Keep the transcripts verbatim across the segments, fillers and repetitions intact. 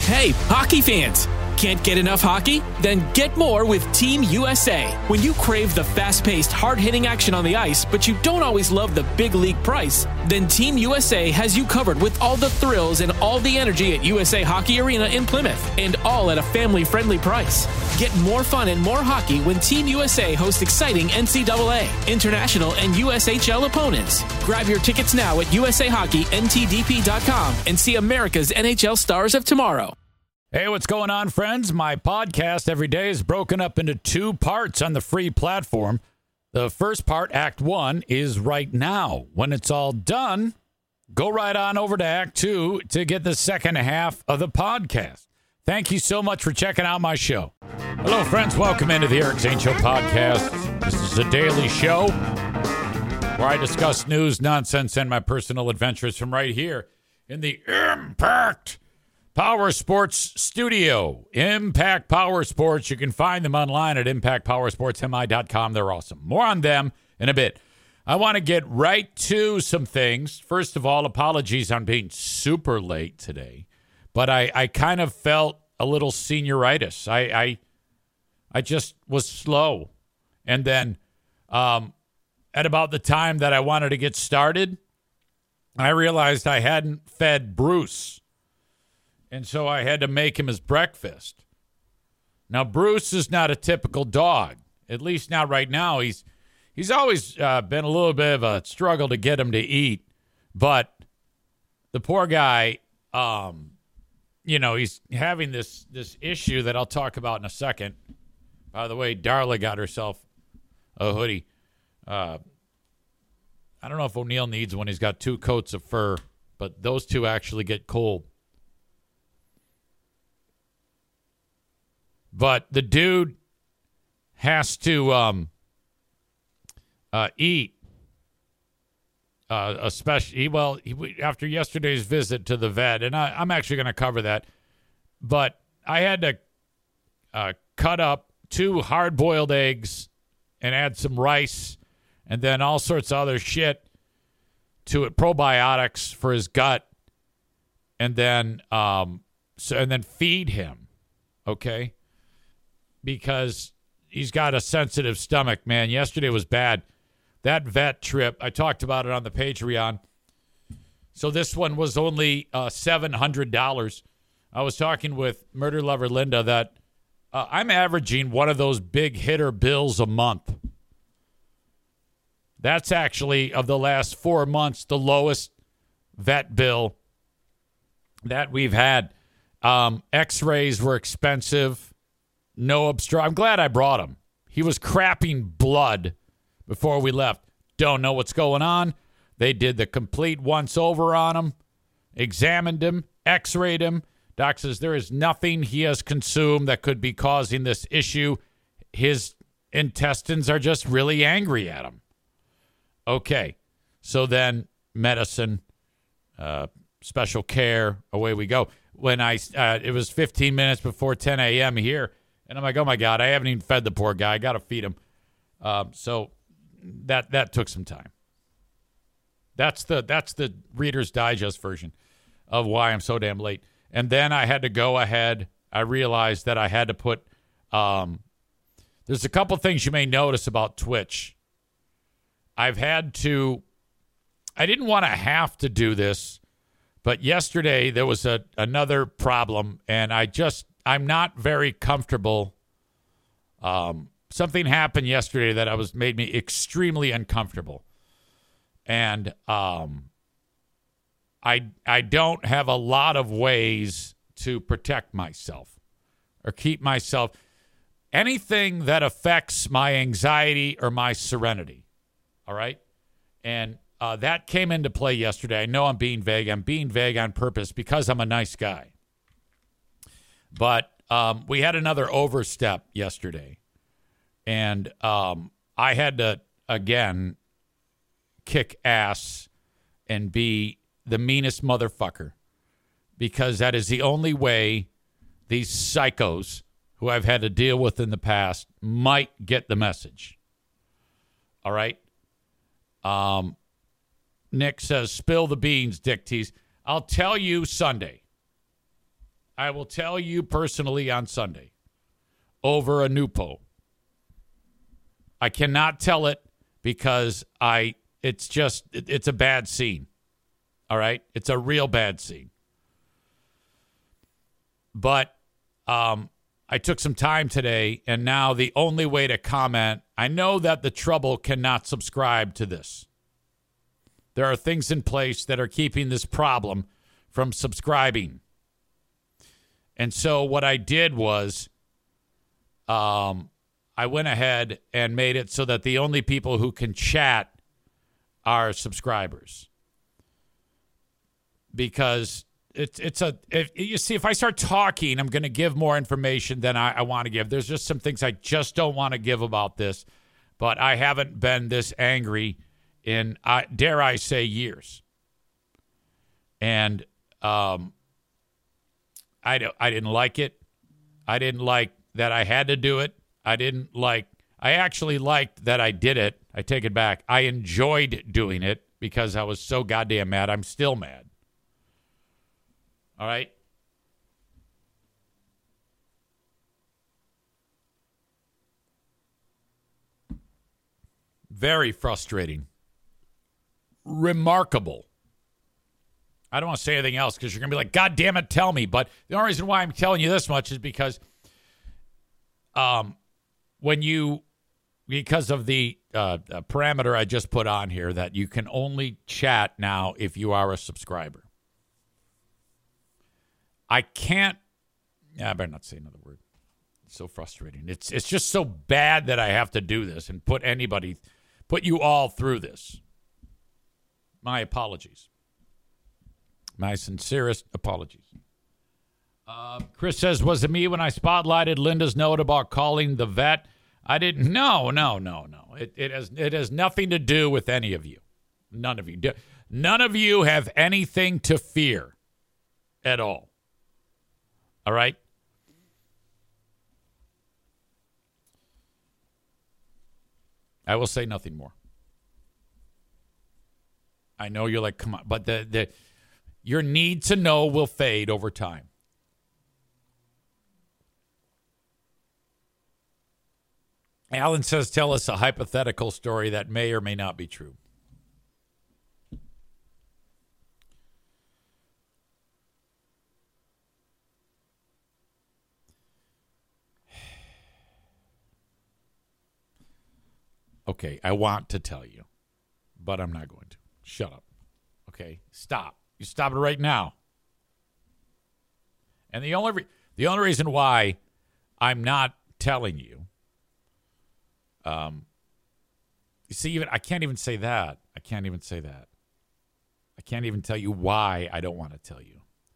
Hey, hockey fans! Can't get enough hockey? Then get more with Team U S A. When you crave the fast-paced, hard-hitting action on the ice, but you don't always love the big league price, then Team U S A has you covered with all the thrills and all the energy at U S A Hockey Arena in Plymouth, and all at a family-friendly price. Get more fun and more hockey when Team U S A hosts exciting N C double A, international, and U S H L opponents. Grab your tickets now at U S A Hockey N T D P dot com and see America's N H L stars of tomorrow. Hey, what's going on, friends? My podcast every day is broken up into two parts on the free platform. The first part, Act One, is right now. When it's all done, go right on over to Act Two to get the second half of the podcast. Thank you so much for checking out my show. Hello, friends. Welcome into the Eric Zane Show podcast. This is a daily show where I discuss news, nonsense, and my personal adventures from right here in the Impact Power Sports Studio. Impact Power Sports. You can find them online at impact power sports m i dot com. They're awesome. More on them in a bit. I want to get right to some things. First of all, apologies on being super late today, but I, I kind of felt a little senioritis. I, I I just was slow. And then um, at about the time that I wanted to get started, I realized I hadn't fed Bruce. And so I had to make him his breakfast. Now, Bruce is not a typical dog, at least not right now. He's he's always uh, been a little bit of a struggle to get him to eat. But the poor guy, um, you know, he's having this, this issue that I'll talk about in a second. By the way, Darla got herself a hoodie. Uh, I don't know if O'Neill needs one. He's got two coats of fur, but those two actually get cold. But the dude has to um, uh, eat, uh, especially, well, he, after yesterday's visit to the vet, and I, I'm actually going to cover that, but I had to uh, cut up two hard-boiled eggs and add some rice and then all sorts of other shit to it, probiotics for his gut, and then um, so and then feed him, okay? Because he's got a sensitive stomach, man. Yesterday was bad. That vet trip, I talked about it on the Patreon. So this one was only uh, seven hundred dollars. I was talking with Murder Lover Linda that uh, I'm averaging one of those big hitter bills a month. That's actually, of the last four months, the lowest vet bill that we've had. Um, X-rays were expensive. No obstruction. I'm glad I brought him. He was crapping blood before we left. Don't know what's going on. They did the complete once-over on him, examined him, X-rayed him. Doc says there is nothing he has consumed that could be causing this issue. His intestines are just really angry at him. Okay. So then medicine, uh, special care, away we go. When I, uh, it was fifteen minutes before ten a.m. here. And I'm like, oh, my God, I haven't even fed the poor guy. I got to feed him. Um, so that that took some time. That's the that's the Reader's Digest version of why I'm so damn late. And then I had to go ahead. I realized that I had to put um, – there's a couple things you may notice about Twitch. I've had to – I didn't want to have to do this, but yesterday there was a another problem, and I just – I'm not very comfortable. Um, something happened yesterday that I was made me extremely uncomfortable, and um, I I don't have a lot of ways to protect myself or keep myself anything that affects my anxiety or my serenity. All right, and uh, that came into play yesterday. I know I'm being vague. I'm being vague on purpose because I'm a nice guy. But um, we had another overstep yesterday, and um, I had to, again, kick ass and be the meanest motherfucker because that is the only way these psychos who I've had to deal with in the past might get the message. All right? Um, Nick says, spill the beans, Dick Tease. I'll tell you Sunday. I will tell you personally on Sunday over a Nupo. I cannot tell it because I it's just it, it's a bad scene. All right? It's a real bad scene. But um, I took some time today, and now the only way to comment, I know that the trouble cannot subscribe to this. There are things in place that are keeping this problem from subscribing. And so what I did was um, I went ahead and made it so that the only people who can chat are subscribers. Because it's it's a if, you see, if I start talking, I'm going to give more information than I, I want to give. There's just some things I just don't want to give about this, but I haven't been this angry in, uh, dare I say, years. And um, I don't, I didn't like it. I didn't like that I had to do it. I didn't like. I actually liked that I did it. I take it back. I enjoyed doing it because I was so goddamn mad. I'm still mad. All right. Very frustrating. Remarkable. I don't want to say anything else because you're going to be like, God damn it, tell me. But the only reason why I'm telling you this much is because um, when you, because of the uh, parameter I just put on here that you can only chat now if you are a subscriber. I can't, yeah, I better not say another word. It's so frustrating. It's it's just so bad that I have to do this and put anybody, put you all through this. My apologies. My sincerest apologies. Uh, Chris says, was it me when I spotlighted Linda's note about calling the vet? I didn't, no, no, no, no. It, it, has, it has nothing to do with any of you. None of you. None of you have anything to fear at all. All right? I will say nothing more. I know you're like, come on, but the, the your need to know will fade over time. Alan says, tell us a hypothetical story that may or may not be true. Okay, I want to tell you, but I'm not going to. Shut up. Okay, stop. You stop it right now. And the only re- the only reason why I'm not telling you, um, you see, even I can't even say that. I can't even say that. I can't even tell you why I don't want to tell you.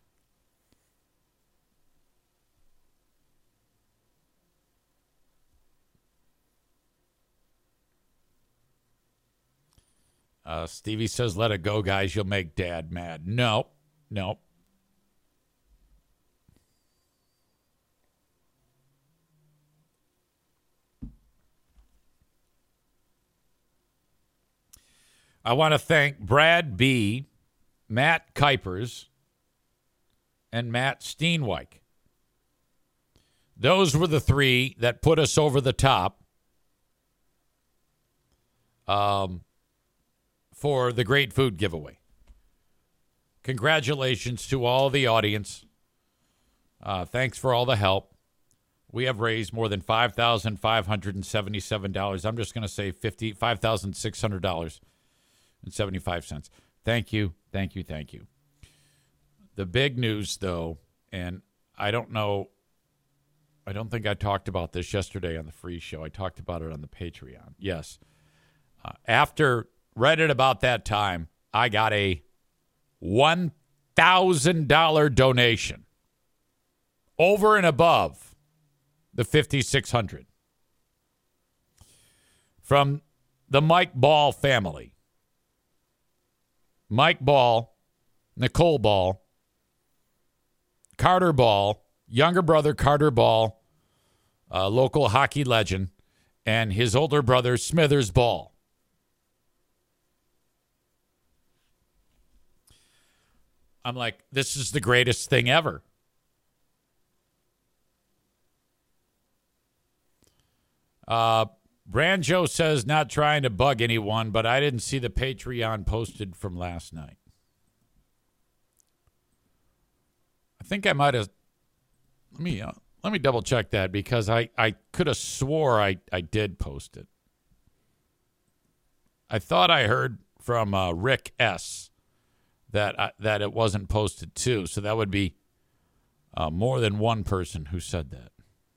Uh, Stevie says, let it go, guys. You'll make Dad mad. No, no. I want to thank Brad B., Matt Kuipers, and Matt Steenwyk. Those were the three that put us over the top. Um... for the great food giveaway. Congratulations to all the audience. Uh, thanks for all the help. We have raised more than five thousand five hundred seventy-seven dollars. I'm just going to say five thousand six hundred dollars and seventy-five cents. Thank you, thank you, thank you. The big news, though, and I don't know, I don't think I talked about this yesterday on the free show. I talked about it on the Patreon. Yes. Uh, after... Right at about that time, I got a one thousand dollars donation over and above the five thousand six hundred dollars from the Mike Ball family. Mike Ball, Nicole Ball, Carter Ball, younger brother Carter Ball, a local hockey legend, and his older brother Smithers Ball. I'm like, this is the greatest thing ever. Uh, Branjo says not trying to bug anyone, but I didn't see the Patreon posted from last night. I think I might have. Let me uh, let me double check that because I, I could have swore I, I did post it. I thought I heard from uh, Rick S. that I, that it wasn't posted too, so that would be uh, more than one person who said that.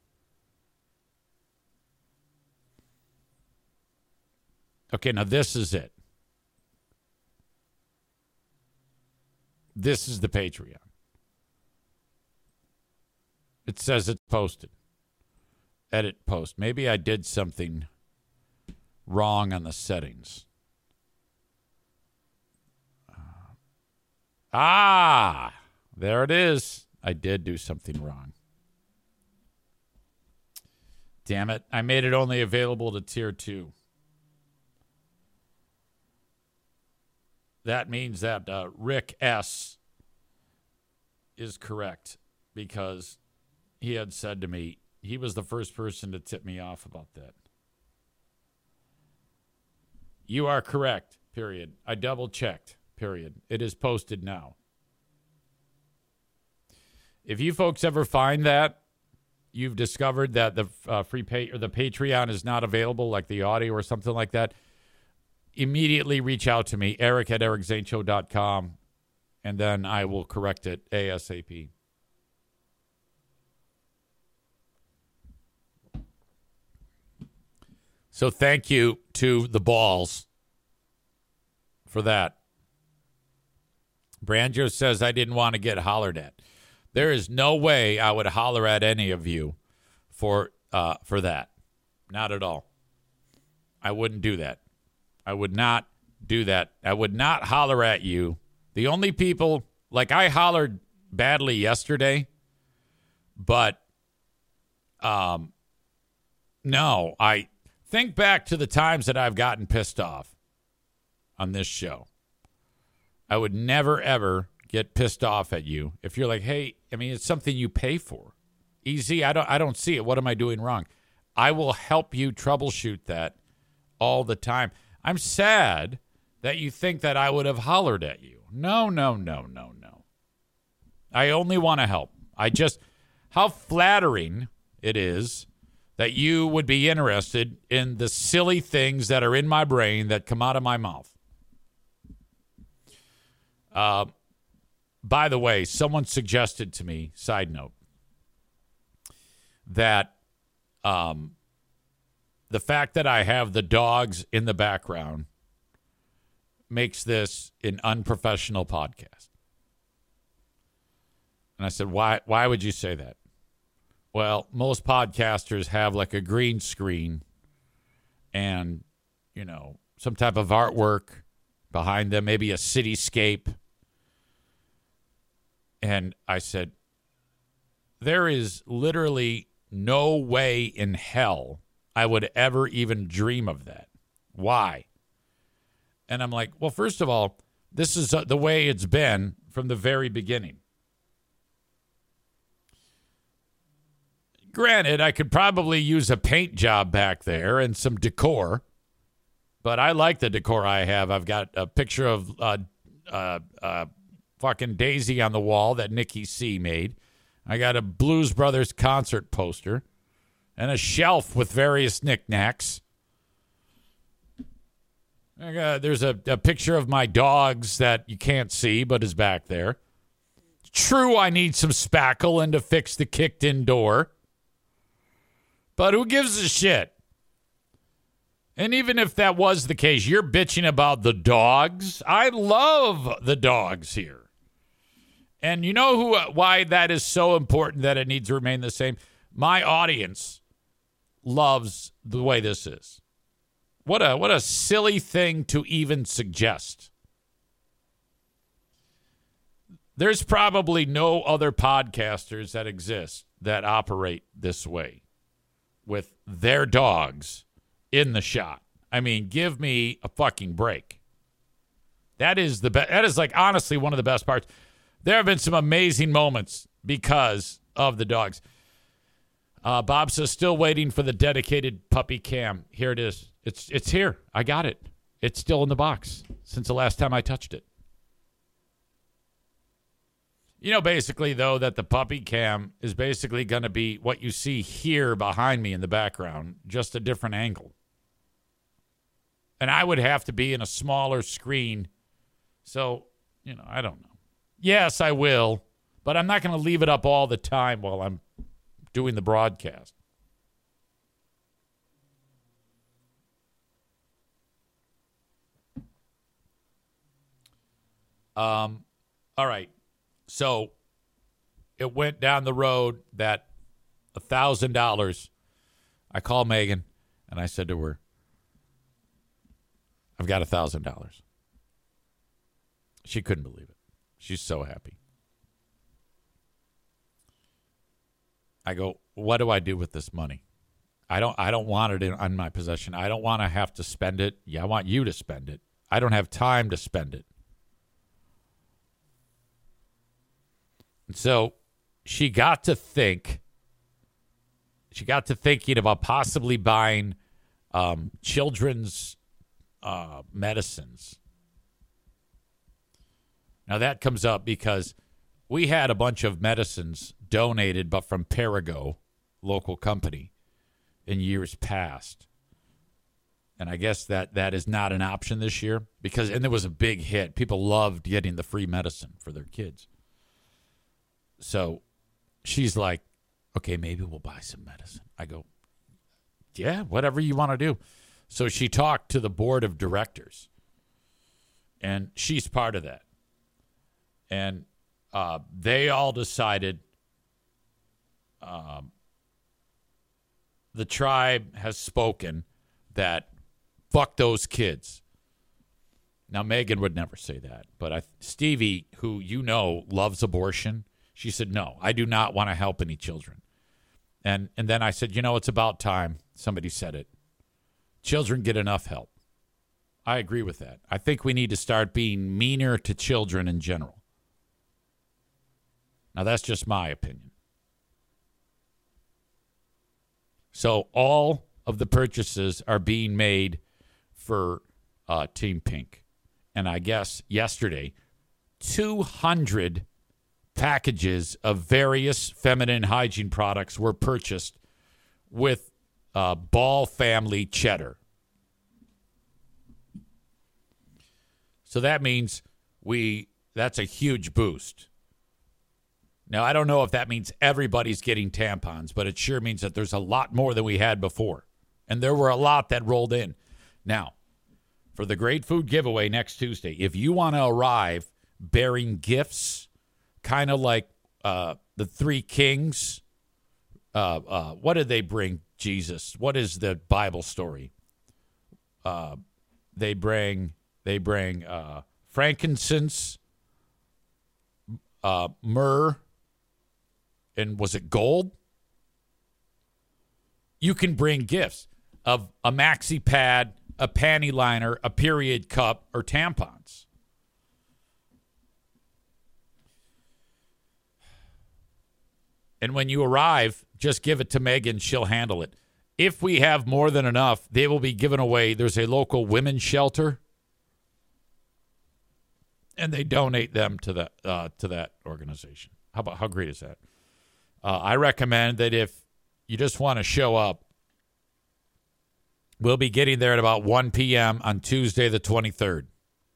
Okay, now this is it. This is the Patreon. It says it's posted. Edit post. Maybe I did something wrong on the settings. Uh, ah, there it is. I did do something wrong. Damn it. I made it only available to tier two. That means that uh, Rick S. is correct because he had said to me, he was the first person to tip me off about that. You are correct, period. I double checked, period. It is posted now. If you folks ever find that, you've discovered that the uh, free pay or the Patreon is not available, like the audio or something like that, immediately reach out to me, Eric at eric zane show dot com, and then I will correct it ASAP. So thank you to the balls for that. Branjo says I didn't want to get hollered at. There is no way I would holler at any of you for uh, for that. Not at all. I wouldn't do that. I would not do that. I would not holler at you. The only people, like I hollered badly yesterday, but um, no, I think back to the times that I've gotten pissed off on this show. I would never, ever get pissed off at you if you're like, hey, I mean, it's something you pay for. Easy, I don't, I don't see it. What am I doing wrong? I will help you troubleshoot that all the time. I'm sad that you think that I would have hollered at you. No, no, no, no, no. I only want to help. I just, how flattering it is that you would be interested in the silly things that are in my brain that come out of my mouth. Uh, by the way, someone suggested to me, side note, that um, the fact that I have the dogs in the background makes this an unprofessional podcast. And I said, why, why would you say that? Well, most podcasters have like a green screen and, you know, some type of artwork behind them, maybe a cityscape. And I said, there is literally no way in hell I would ever even dream of that. Why? And I'm like, well, first of all, this is uh, the way it's been from the very beginning. Granted, I could probably use a paint job back there and some decor, but I like the decor I have. I've got a picture of uh, uh, uh, fucking Daisy on the wall that Nikki C made. I got a Blues Brothers concert poster and a shelf with various knickknacks. I got, there's a, a picture of my dogs that you can't see, but is back there. True, I need some spackle and to fix the kicked-in door. But who gives a shit? And even if that was the case, you're bitching about the dogs. I love the dogs here. And you know who? Why that is so important that it needs to remain the same? My audience loves the way this is. What a what a silly thing to even suggest. There's probably no other podcasters that exist that operate this way with their dogs in the shot. I mean, give me a fucking break. That is the be- that is like honestly one of the best parts. There have been some amazing moments because of the dogs. Uh, Bob says, still waiting for the dedicated puppy cam. Here it is. It's it's here. I got it. It's still in the box since the last time I touched it. You know, basically, though, that the puppy cam is basically going to be what you see here behind me in the background, just a different angle. And I would have to be in a smaller screen. So, you know, I don't know. Yes, I will. But I'm not going to leave it up all the time while I'm doing the broadcast. Um, all right. So it went down the road that one thousand dollars. I called Megan, and I said to her, I've got one thousand dollars. She couldn't believe it. She's so happy. I go, what do I do with this money? I don't I don't want it in on my possession. I don't want to have to spend it. Yeah, I want you to spend it. I don't have time to spend it. And so she got to think, she got to thinking about possibly buying um, children's uh, medicines. Now that comes up because we had a bunch of medicines donated, but from Perigo, local company, in years past. And I guess that that is not an option this year because, and there was a big hit. People loved getting the free medicine for their kids. So she's like, okay, maybe we'll buy some medicine. I go, yeah, whatever you want to do. So she talked to the board of directors, and she's part of that. And uh, they all decided um, the tribe has spoken that fuck those kids. Now, Megan would never say that, but I, Stevie, who you know loves abortion, she said, no, I do not want to help any children. And and then I said, you know, it's about time somebody said it. Children get enough help. I agree with that. I think we need to start being meaner to children in general. Now, that's just my opinion. So all of the purchases are being made for uh, Team Pink. And I guess yesterday, two hundred packages of various feminine hygiene products were purchased with uh, Ball family cheddar. So that means we that's a huge boost. Now, I don't know if that means everybody's getting tampons, but it sure means that there's a lot more than we had before. And there were a lot that rolled in. Now, for the Great Food Giveaway next Tuesday, if you want to arrive bearing gifts, kind of like uh, the three kings. Uh, uh, what did they bring Jesus? What is the Bible story? Uh, they bring they bring uh, frankincense, uh, myrrh, and was it gold? You can bring gifts of a maxi pad, a panty liner, a period cup, or tampons. And when you arrive, just give it to Megan. She'll handle it. If we have more than enough, they will be given away. There's a local women's shelter, and they donate them to the uh, to that organization. How about how great is that? Uh, I recommend that if you just want to show up, we'll be getting there at about one p.m. on Tuesday the twenty-third.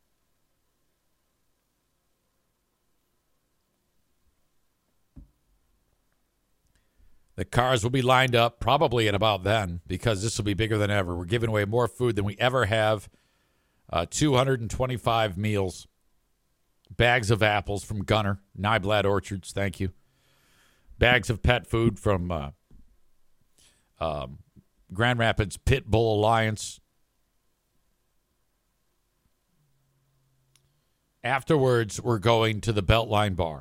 The cars will be lined up probably at about then because this will be bigger than ever. We're giving away more food than we ever have. Uh, two hundred twenty-five meals. Bags of apples from Gunner. Nyblad Orchards, thank you. Bags of pet food from uh, um, Grand Rapids Pit Bull Alliance. Afterwards, we're going to the Beltline Bar.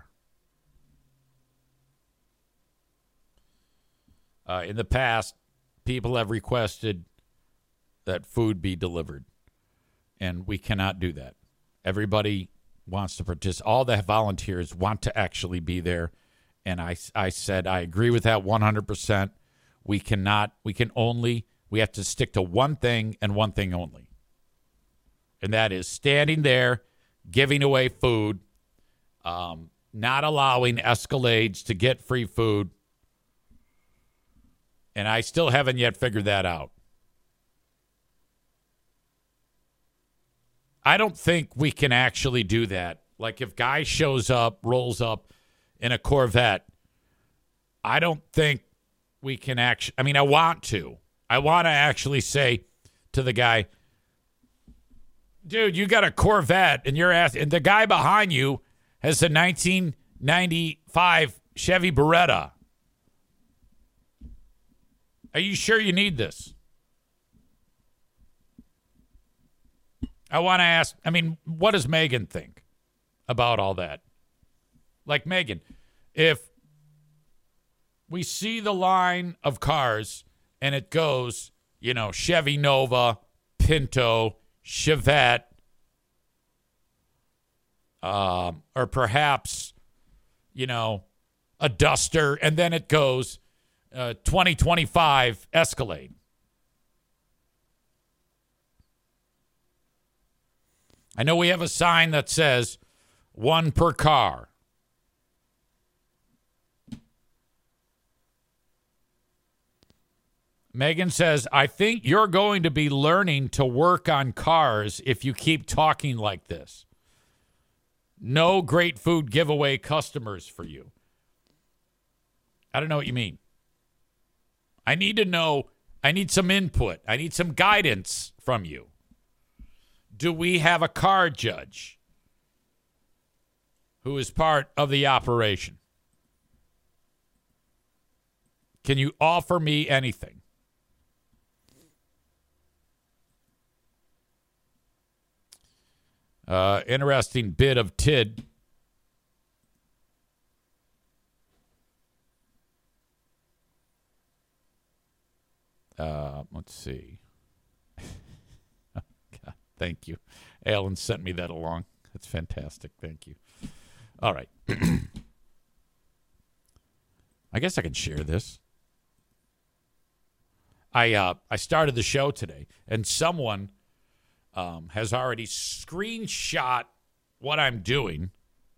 Uh, in the past, people have requested that food be delivered, and we cannot do that. Everybody wants to participate. All the volunteers want to actually be there, and I, I said I agree with that one hundred percent. We cannot, we can only, we have to stick to one thing and one thing only. And that is standing there, giving away food, um, not allowing Escalades to get free food. And I still haven't yet figured that out. I don't think we can actually do that. Like if Guy shows up, rolls up in a Corvette, I don't think we can actually, I mean, I want to. I want to actually say to the guy, dude, you got a Corvette and you're ass- and the guy behind you has a nineteen ninety-five Chevy Beretta. Are you sure you need this? I want to ask, I mean, what does Megan think about all that? Like, Megan, if we see the line of cars and it goes, you know, Chevy Nova, Pinto, Chevette, um, or perhaps, you know, a Duster, and then it goes uh, twenty twenty-five Escalade. I know we have a sign that says one per car. Megan says, I think you're going to be learning to work on cars if you keep talking like this. No great food giveaway customers for you. I don't know what you mean. I need to know, I need some input. I need some guidance from you. Do we have a car judge who is part of the operation? Can you offer me anything? Uh, interesting bit of T I D. Uh, let's see. God, thank you. Alan sent me that along. That's fantastic. Thank you. All right. I guess I can share this. I uh, I started the show today, and someone um, has already screenshot what I'm doing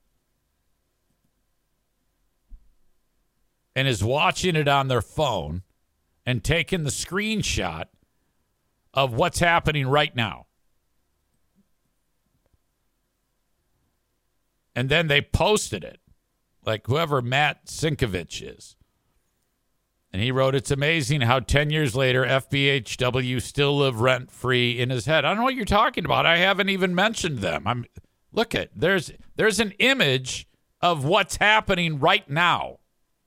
and is watching it on their phone and taking the screenshot of what's happening right now. And then they posted it, like whoever Matt Sinkovich is. And he wrote, it's amazing how ten years later, F B H W still live rent-free in his head. I don't know what you're talking about. I haven't even mentioned them. I'm Look at, there's there's an image of what's happening right now.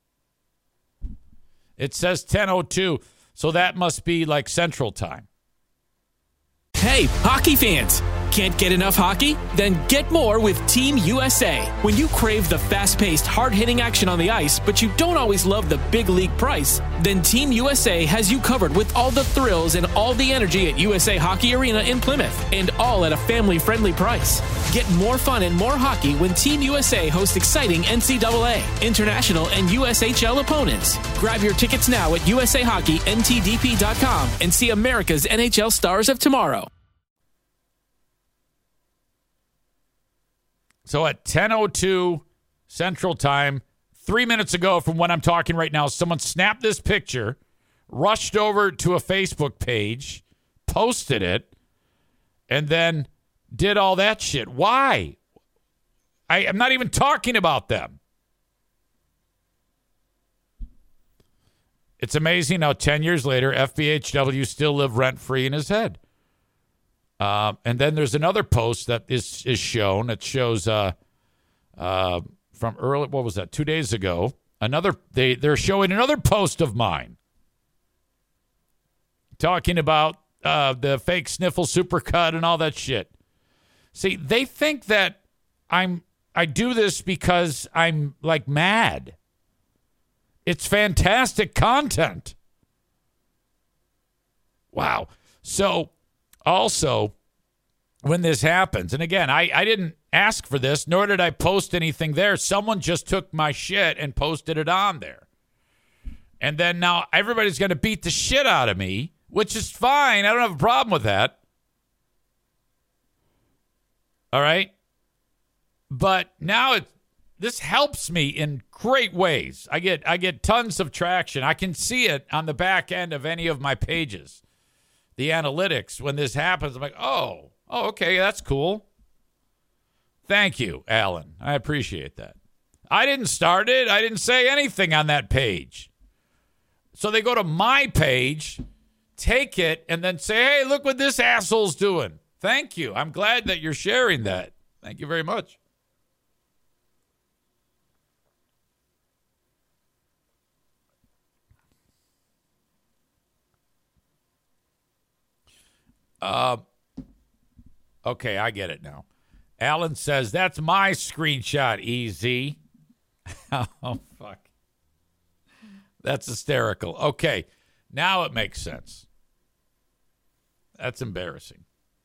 It says ten oh two, so that must be like Central Time. Hey, hockey fans! Can't get enough hockey? Then get more with Team U S A. When you crave the fast-paced, hard-hitting action on the ice, but you don't always love the big league price, then Team U S A has you covered with all the thrills and all the energy at U S A Hockey Arena in Plymouth, and all at a family-friendly price. Get more fun and more hockey when Team U S A hosts exciting N C double A, international, and U S H L opponents. Grab your tickets now at U S A Hockey N T D P dot com and see America's N H L stars of tomorrow. So at ten oh two Central Time, three minutes ago from when I'm talking right now, someone snapped this picture, rushed over to a Facebook page, posted it, and then did all that shit. Why? I, I'm not even talking about them. It's amazing how ten years later, F B H W still live rent-free in his head. Uh, and then there's another post that is is shown. It shows uh, uh, from early, what was that, two days ago. Another they they're showing another post of mine talking about uh, the fake sniffle supercut and all that shit. See, they think that I'm I do this because I'm like mad. It's fantastic content. Wow. So. Also, when this happens, and again, I, I didn't ask for this, nor did I post anything there. Someone just took my shit and posted it on there. And then now everybody's going to beat the shit out of me, which is fine. I don't have a problem with that. All right? But now it this helps me in great ways. I get I get tons of traction. I can see it on the back end of any of my pages. The analytics, when this happens, I'm like, oh, oh, okay, that's cool. Thank you, Alan. I appreciate that. I didn't start it. I didn't say anything on that page. So they go to my page, take it, and then say, hey, look what this asshole's doing. Thank you. I'm glad that you're sharing that. Thank you very much. Uh, okay, I get it now. Alan says, that's my screenshot, E Z. Oh, fuck. That's hysterical. Okay, now it makes sense. That's embarrassing.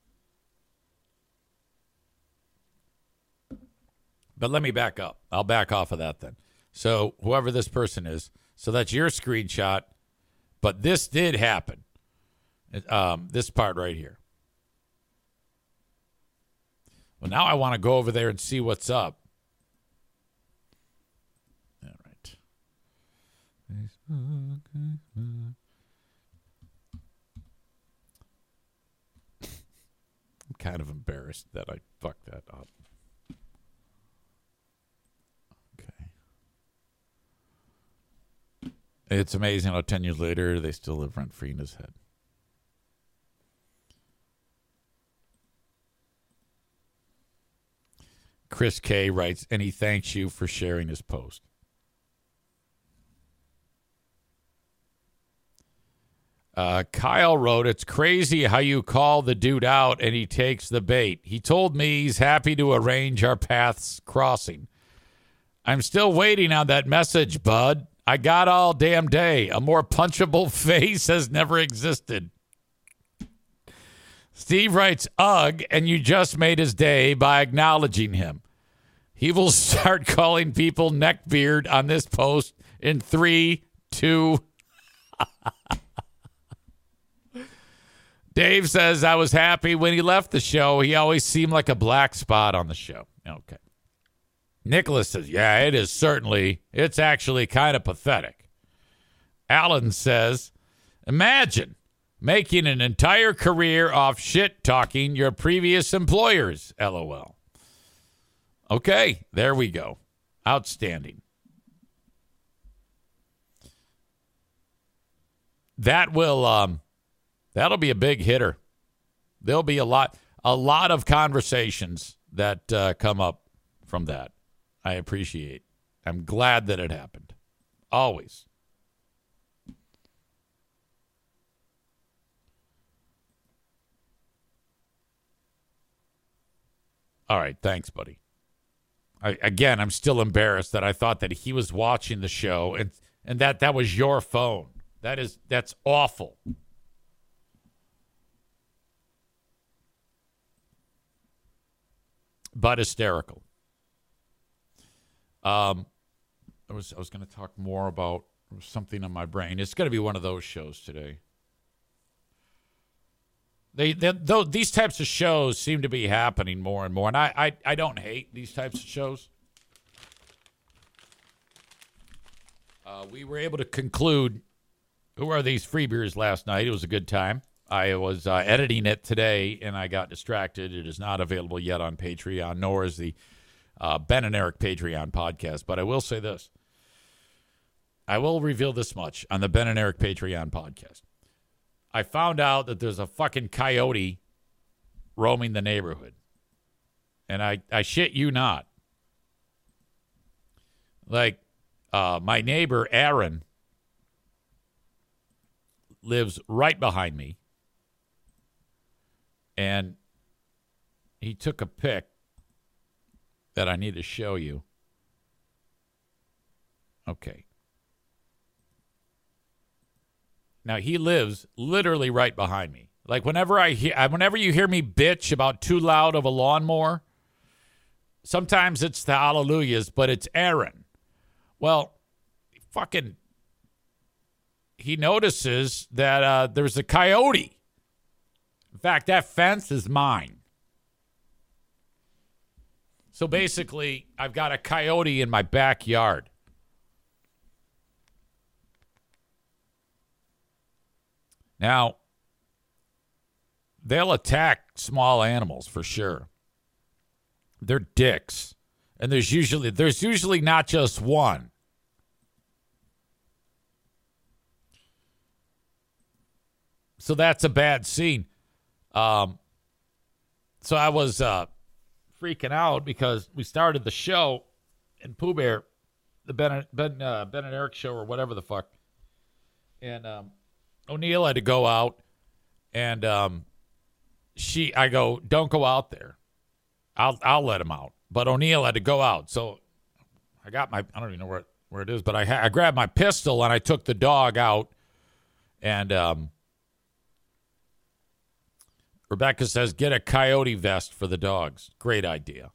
But let me back up. I'll back off of that then. So whoever this person is, so that's your screenshot, but this did happen. Um, this part right here. Well, now I want to go over there and see what's up. All right. Facebook. I'm kind of embarrassed that I fucked that up. Okay. It's amazing how ten years later they still live rent-free in his head. Chris K writes, and he thanks you for sharing his post. Uh, Kyle wrote, it's crazy how you call the dude out and he takes the bait. He told me he's happy to arrange our paths crossing. I'm still waiting on that message, bud. I got all damn day. A more punchable face has never existed. Steve writes, ugh, and you just made his day by acknowledging him. He will start calling people neckbeard on this post in three, two. Dave says, I was happy when he left the show. He always seemed like a black spot on the show. Okay. Nicholas says, yeah, it is certainly. It's actually kind of pathetic. Alan says, imagine making an entire career off shit talking your previous employers, LOL. Okay, there we go. Outstanding. That will um that'll be a big hitter. There'll be a lot a lot of conversations that uh, come up from that. I appreciate. I'm glad that it happened. Always. All right, thanks, buddy. I, again, I'm still embarrassed that I thought that he was watching the show and and that that was your phone. That is that's awful. But hysterical. Um, I was I was going to talk more about something on my brain. It's going to be one of those shows today. They, they though these types of shows seem to be happening more and more, and I, I, I don't hate these types of shows. Uh, we were able to conclude Who Are These Free Beers last night. It was a good time. I was uh, editing it today, and I got distracted. It is not available yet on Patreon, nor is the uh, Ben and Eric Patreon podcast. But I will say this. I will reveal this much on the Ben and Eric Patreon podcast. I found out that there's a fucking coyote roaming the neighborhood. And I, I shit you not. Like, uh, my neighbor, Aaron, lives right behind me. And he took a pic that I need to show you. Okay. Now, he lives literally right behind me. Like, whenever I hear, whenever you hear me bitch about too loud of a lawnmower, sometimes it's the hallelujahs, but it's Aaron. Well, fucking he notices that uh, there's a coyote. In fact, that fence is mine. So basically, I've got a coyote in my backyard. Now, they'll attack small animals for sure. They're dicks. And there's usually there's usually not just one. So that's a bad scene. Um, so I was uh, freaking out because we started the show and Pooh Bear, the Ben, ben, uh, Ben and Eric show or whatever the fuck. And um, O'Neill had to go out. And um, she, I go, don't go out there. I'll I'll let him out. But O'Neill had to go out. So I got my, I don't even know where, where it is, but I, ha- I grabbed my pistol and I took the dog out. And um, Rebecca says, get a coyote vest for the dogs. Great idea.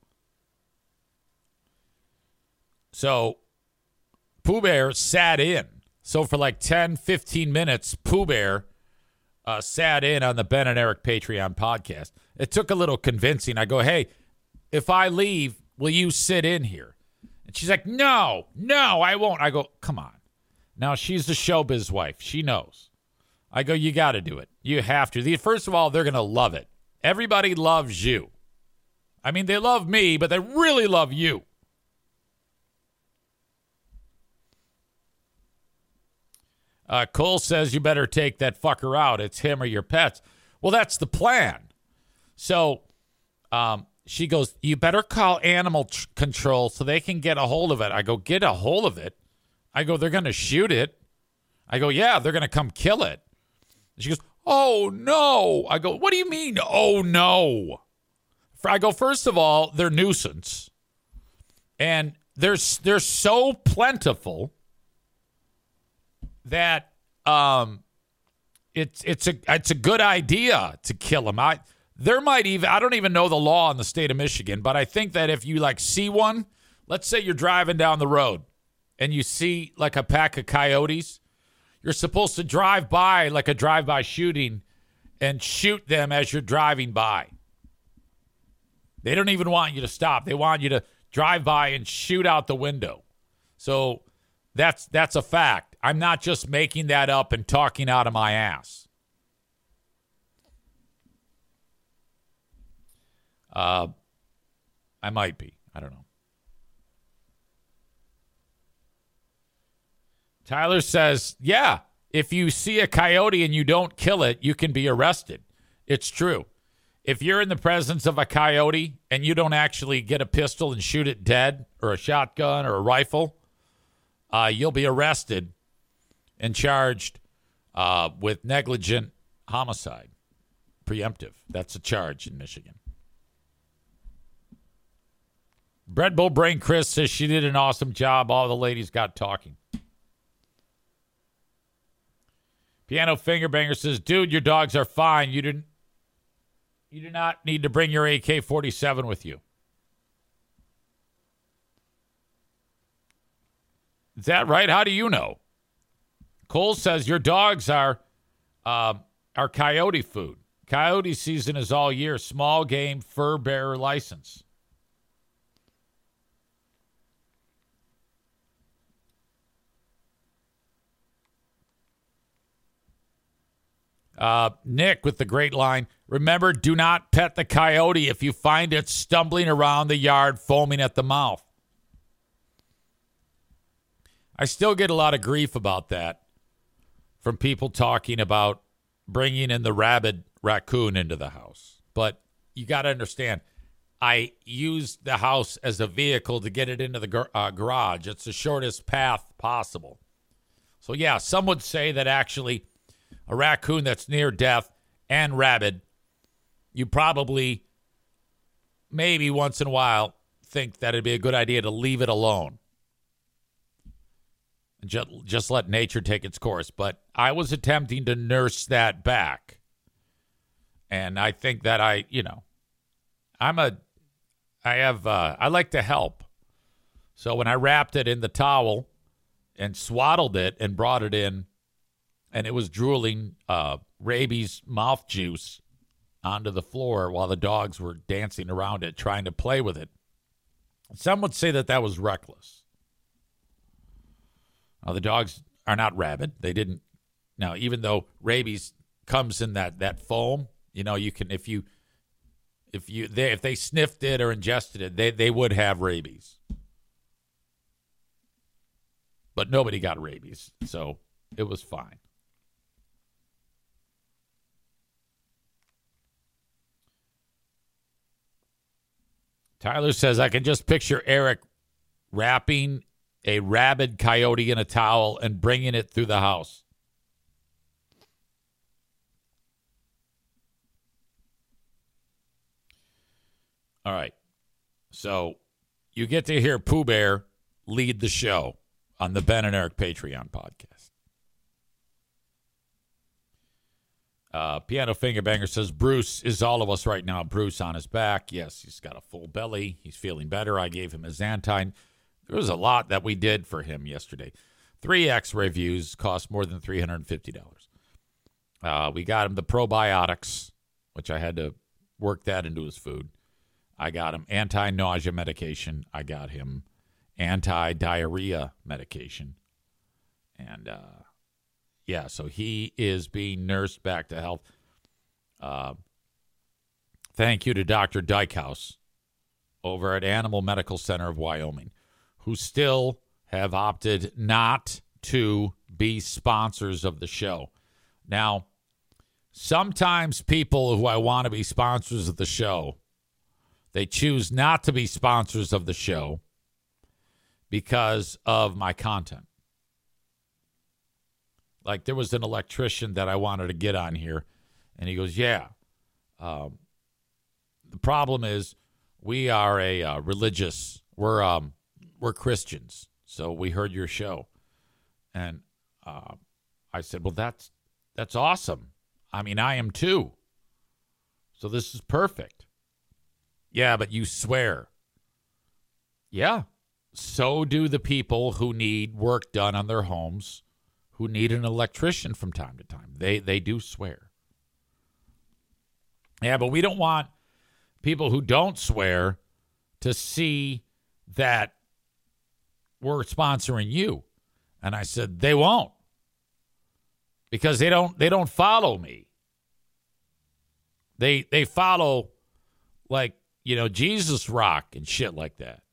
So Pooh Bear sat in. So for like ten, fifteen minutes, Pooh Bear uh, sat in on the Ben and Eric Patreon podcast. It took a little convincing. I go, hey, if I leave, will you sit in here? And she's like, no, no, I won't. I go, come on. Now, she's the showbiz wife. She knows. I go, you got to do it. You have to. First of all, they're going to love it. Everybody loves you. I mean, they love me, but they really love you. Uh, Cole says you better take that fucker out. It's him or your pets. Well, that's the plan. So um, she goes, you better call animal tr- control so they can get a hold of it. I go, get a hold of it? I go, they're going to shoot it. I go, yeah, they're going to come kill it. She goes, oh, no. I go, what do you mean, oh, no? I go, first of all, they're nuisance. And they're, they're so plentiful that um, it's it's a it's a good idea to kill them. I there might even I don't even know the law in the state of Michigan, but I think that if you like see one, let's say you're driving down the road and you see like a pack of coyotes, you're supposed to drive by like a drive-by shooting and shoot them as you're driving by. They don't even want you to stop. They want you to drive by and shoot out the window. So that's that's a fact. I'm not just making that up and talking out of my ass. Uh, I might be. I don't know. Tyler says, yeah, if you see a coyote and you don't kill it, you can be arrested. It's true. If you're in the presence of a coyote and you don't actually get a pistol and shoot it dead or a shotgun or a rifle, uh, you'll be arrested and charged uh, with negligent homicide. Preemptive. That's a charge in Michigan. Bread Bull Brain Chris says she did an awesome job. All the ladies got talking. Piano Fingerbanger says, dude, your dogs are fine. You didn't. You do not need to bring your A K forty-seven with you. Is that right? How do you know? Cole says your dogs are uh, are coyote food. Coyote season is all year. Small game fur bearer license. Uh, Nick with the great line. Remember, do not pet the coyote if you find it stumbling around the yard, foaming at the mouth. I still get a lot of grief about that from people talking about bringing in the rabid raccoon into the house. But you got to understand, I used the house as a vehicle to get it into the gar- uh, garage. It's the shortest path possible. So, yeah, some would say that actually a raccoon that's near death and rabid, you probably, maybe once in a while, think that it'd be a good idea to leave it alone. Just, just let nature take its course. But I was attempting to nurse that back. And I think that I, you know, I'm a, I have, uh, I like to help. So when I wrapped it in the towel and swaddled it and brought it in and it was drooling uh, rabies mouth juice onto the floor while the dogs were dancing around it, trying to play with it. Some would say that that was reckless. Now, the dogs are not rabid. They didn't. Now, even though rabies comes in that, that foam, you know, you can, if you, if you, they, if they sniffed it or ingested it, they, they would have rabies. But nobody got rabies, so it was fine. Tyler says, I can just picture Eric wrapping a rabid coyote in a towel and bringing it through the house. All right. So you get to hear Pooh Bear lead the show on the Ben and Eric Patreon podcast. Uh, Piano Fingerbanger says, Bruce is all of us right now. Bruce on his back. Yes, he's got a full belly. He's feeling better. I gave him a Xantine. There was a lot that we did for him yesterday. Three X-ray views cost more than three hundred fifty dollars. Uh, we got him the probiotics, which I had to work that into his food. I got him anti-nausea medication. I got him anti-diarrhea medication. And, uh, yeah, so he is being nursed back to health. Uh, thank you to Doctor Dykhouse over at Animal Medical Center of Wyoming, who still have opted not to be sponsors of the show. Now, sometimes people who I want to be sponsors of the show, they choose not to be sponsors of the show because of my content. Like, there was an electrician that I wanted to get on here, and he goes, yeah. Um, the problem is we are a uh, religious, we're um, we're Christians, so we heard your show. And uh, I said, well, that's that's awesome. I mean, I am too. So this is perfect. Yeah, but you swear. Yeah. So do the people who need work done on their homes, who need an electrician from time to time. They they do swear. Yeah, but we don't want people who don't swear to see that we're sponsoring you. And I said, they won't. Because they don't they don't follow me. They they follow, like, you know, Jesus Rock and shit like that.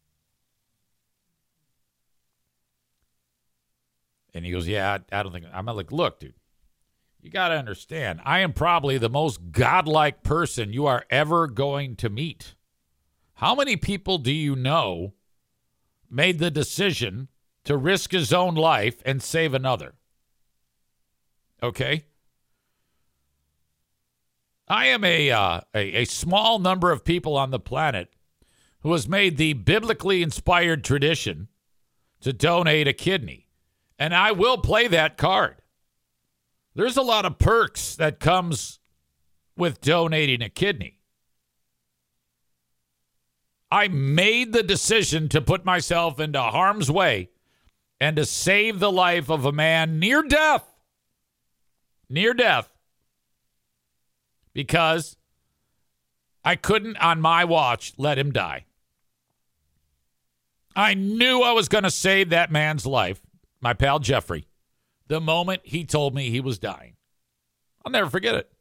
And he goes, yeah, I, I don't think, I'm like, look, dude, you got to understand, I am probably the most godlike person you are ever going to meet. How many people do you know made the decision to risk his own life and save another? Okay? I am a, uh, a, a small number of people on the planet who has made the biblically inspired tradition to donate a kidney. And I will play that card. There's a lot of perks that comes with donating a kidney. I made the decision to put myself into harm's way and to save the life of a man near death. Near death. Because I couldn't, on my watch, let him die. I knew I was going to save that man's life. My pal Jeffrey, the moment he told me he was dying. I'll never forget it.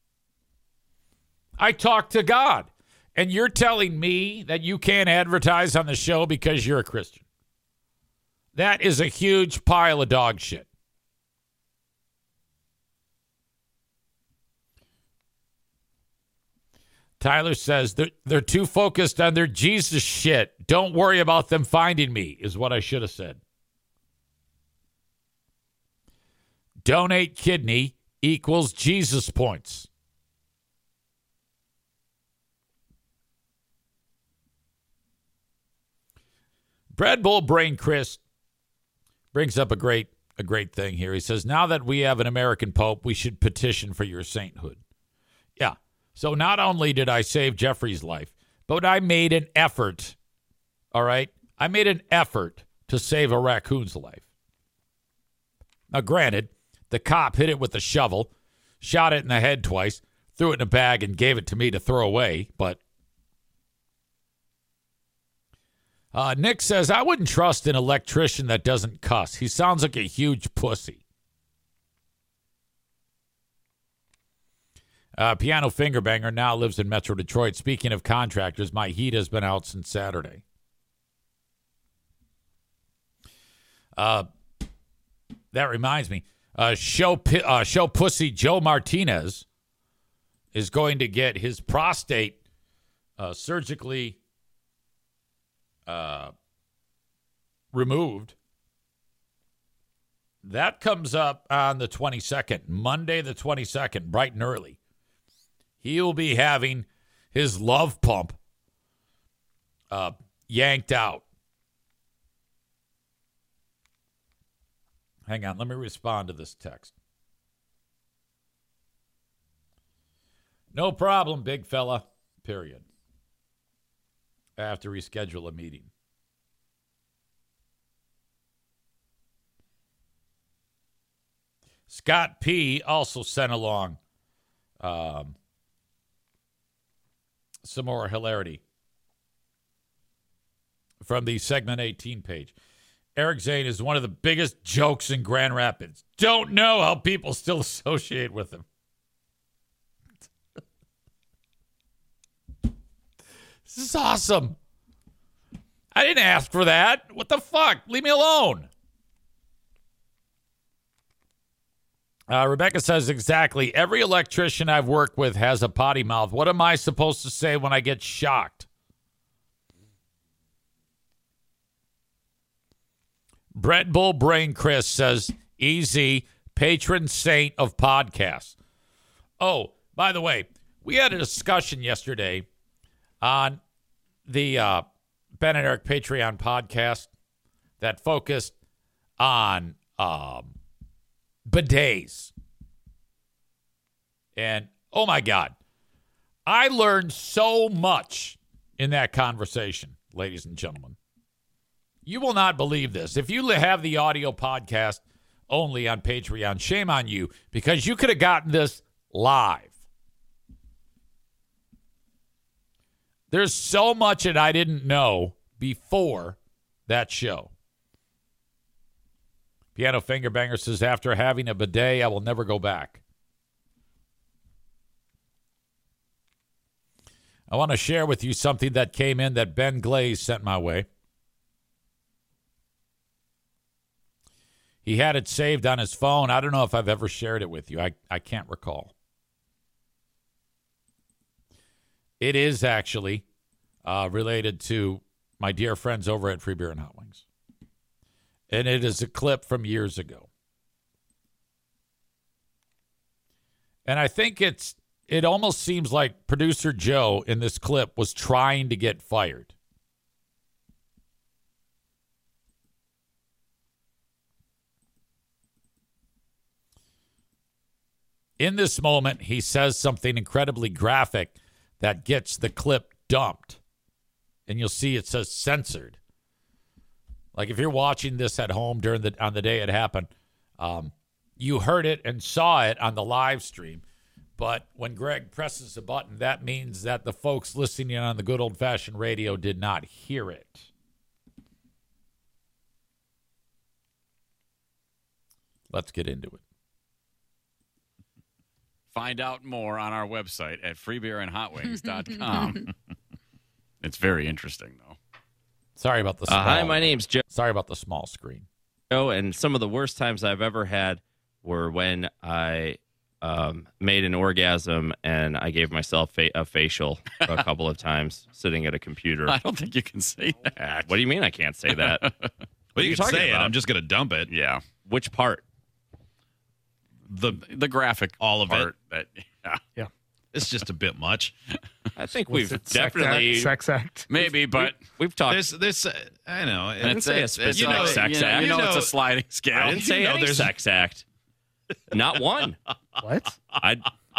I talked to God, and you're telling me that you can't advertise on the show because you're a Christian. That is a huge pile of dog shit. Tyler says they're, they're too focused on their Jesus shit. Don't worry about them finding me, is what I should have said. Donate kidney equals Jesus points. Brad Bull Brain Chris brings up a great a great thing here. He says, now that we have an American Pope, we should petition for your sainthood. Yeah. So not only did I save Jeffrey's life, but I made an effort. All right? I made an effort to save a raccoon's life. Now, granted, The cop hit it with a shovel, shot it in the head twice, threw it in a bag, and gave it to me to throw away. But uh, Nick says, I wouldn't trust an electrician that doesn't cuss. He sounds like a huge pussy. Uh, Piano Fingerbanger now lives in Metro Detroit. Speaking of contractors, my heat has been out since Saturday. Uh, that reminds me. Uh, show, uh, show pussy Joe Martinez is going to get his prostate uh, surgically uh, removed. That comes up on the twenty-second, Monday the twenty-second, bright and early. He will be having his love pump uh, yanked out. Hang on, let me respond to this text. No problem, big fella, period. I have to reschedule a meeting. Scott P. also sent along um, some more hilarity from the segment eighteen page. Eric Zane is one of the biggest jokes in Grand Rapids. Don't know how people still associate with him. This is awesome. I didn't ask for that. What the fuck? Leave me alone. Uh, Rebecca says exactly. Every electrician I've worked with has a potty mouth. What am I supposed to say when I get shocked? Brett Bull Brain Chris says, easy, patron saint of podcasts. Oh, by the way, we had a discussion yesterday on the uh, Ben and Eric Patreon podcast that focused on um, bidets. And, oh, my God, I learned so much in that conversation, ladies and gentlemen. You will not believe this. If you have the audio podcast only on Patreon, shame on you, because you could have gotten this live. There's so much that I didn't know before that show. Piano Fingerbanger says, after having a bidet, I will never go back. I want to share with you something that came in that Ben Glaze sent my way. He had it saved on his phone. I don't know if I've ever shared it with you. I, I can't recall. It is actually uh, related to my dear friends over at Free Beer and Hot Wings. And it is a clip from years ago. And I think it's it almost seems like producer Joe in this clip was trying to get fired. In this moment, he says something incredibly graphic that gets the clip dumped. And you'll see it says censored. Like if you're watching this at home during the on the day it happened, um, you heard it and saw it on the live stream. But when Greg presses a button, that means that the folks listening on the good old-fashioned radio did not hear it. Let's get into it. Find out more on our website at free beer and hot wings dot com. It's very interesting, though. Sorry about the small. Uh, hi, my name's Joe. Sorry about the small screen. Joe, and some of the worst times I've ever had were when I um, made an orgasm and I gave myself fa- a facial a couple of times sitting at a computer. I don't think you can say that. What do you mean I can't say that? Well, What you are can talking say about? it. I'm just going to dump it. Yeah. Which part? The The graphic all of part it. That, yeah. It's just a bit much. I think Was we've it sex definitely act? Sex act. Maybe, but we've talked. There's this. Uh, I know. I didn't It's, say a it's, specific you know, sex you know, act. You know, You it's know- a sliding scale. I didn't say you know, any there's- sex act. Not one. What? I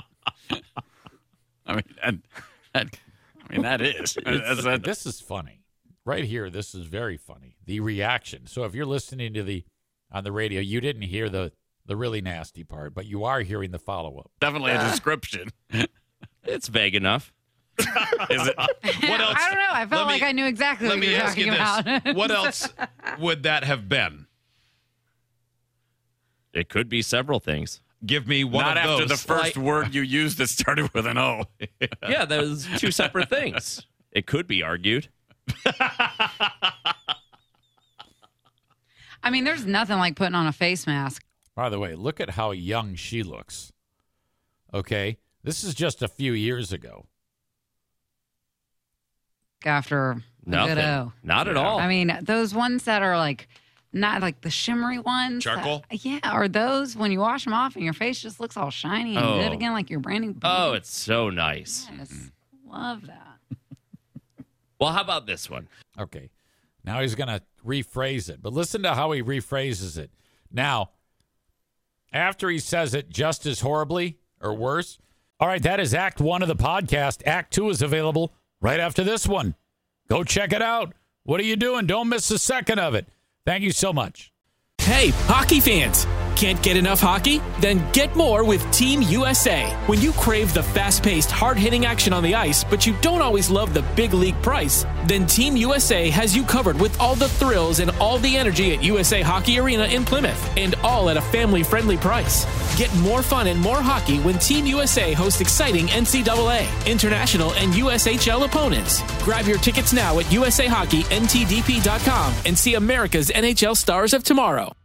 I mean, that, that, I mean, that is. That's- that- This is funny. Right here, this is very funny. The reaction. So if you're listening to the on the radio, you didn't hear the the really nasty part, but you are hearing the follow-up. Definitely a description. It's vague enough. Is it? What else? I don't know. I felt Let me- like I knew exactly Let what me you were ask talking you this. about. What else would that have been? It could be several things. Give me one Not of after those. the first word you used that started with an O. Yeah, those two separate things. It could be argued. I mean, there's nothing like putting on a face mask. By the way, look at how young she looks. Okay? This is just a few years ago. After a Nothing. good O. Not at all. I mean, those ones that are like, not like the shimmery ones. Charcoal? that- yeah, or those when you wash them off and your face just looks all shiny and Oh. good again, like you're branding. Oh, it's so nice. Yes. Love that. Well, how about this one? Okay. Now he's going to rephrase it. But listen to how he rephrases it. Now, after he says it just as horribly or worse. All right, that is Act One of the podcast. Act Two is available right after this one. Go check it out. What are you doing? Don't miss a second of it. Thank you so much. Hey, hockey fans! Can't get enough hockey? Then get more with Team U S A. When you crave the fast-paced, hard-hitting action on the ice, but you don't always love the big league price, then Team U S A has you covered with all the thrills and all the energy at U S A Hockey Arena in Plymouth, and all at a family-friendly price. Get more fun and more hockey when Team U S A hosts exciting N C double A, international, and U S H L opponents. Grab your tickets now at U S A Hockey N T D P dot com and see America's N H L stars of tomorrow.